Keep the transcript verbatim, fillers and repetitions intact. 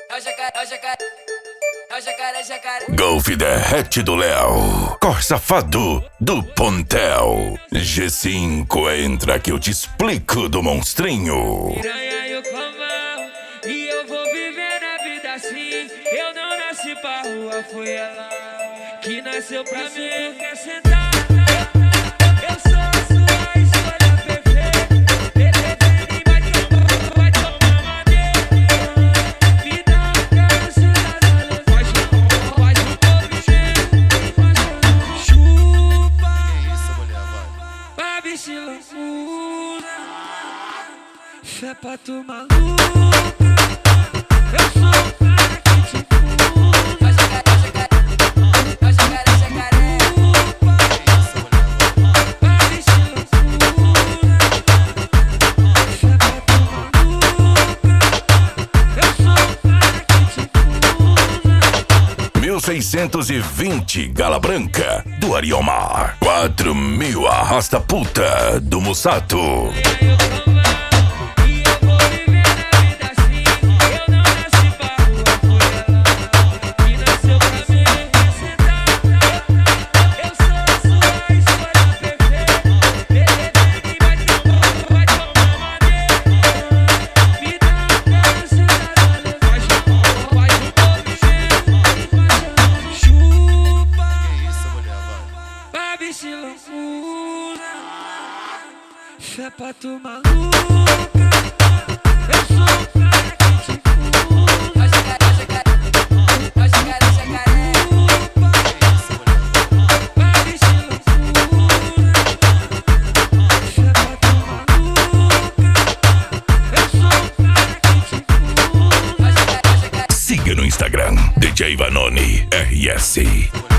Golf derrete do Léo, Cor Safado do Pontel. G cinco entra que eu te explico do monstrinho. Piranha e o Clamão, e eu vou viver na vida assim. Eu não nasci pra rua, foi ela que nasceu pra mim. Quer sentar? Eu sou a sua escolha perfeita. Bebê vai tomar, vai tomar madeira. Me dá cansa, faz um, faz um pouquinho. Chupa. Que isso, mulher, vai. Pra bicho loucura. Fé pra tu maluca. Eu sou o cara que te cura. Vai chegar, vai chegar, vai chegar, vai chegar. Que isso, mulher, vai. Pra bicho loucura. Fé pra tu maluca. Eu sou o cara que te cura. mil seiscentos e vinte Gala Branca do Ariomar. quatro mil Arrasta Puta do Mussato. Fé pra tu maluca. Eu sou o cara que te cura. Vai chegar, vai chegar, vai chegar, vai chegar. Que isso, mulher, vai. Pra bicho loucura. Fé pra tu maluca. Eu sou o cara que te cura. Vai chegar, vai chegar. Siga no Instagram D J Vanoni R S.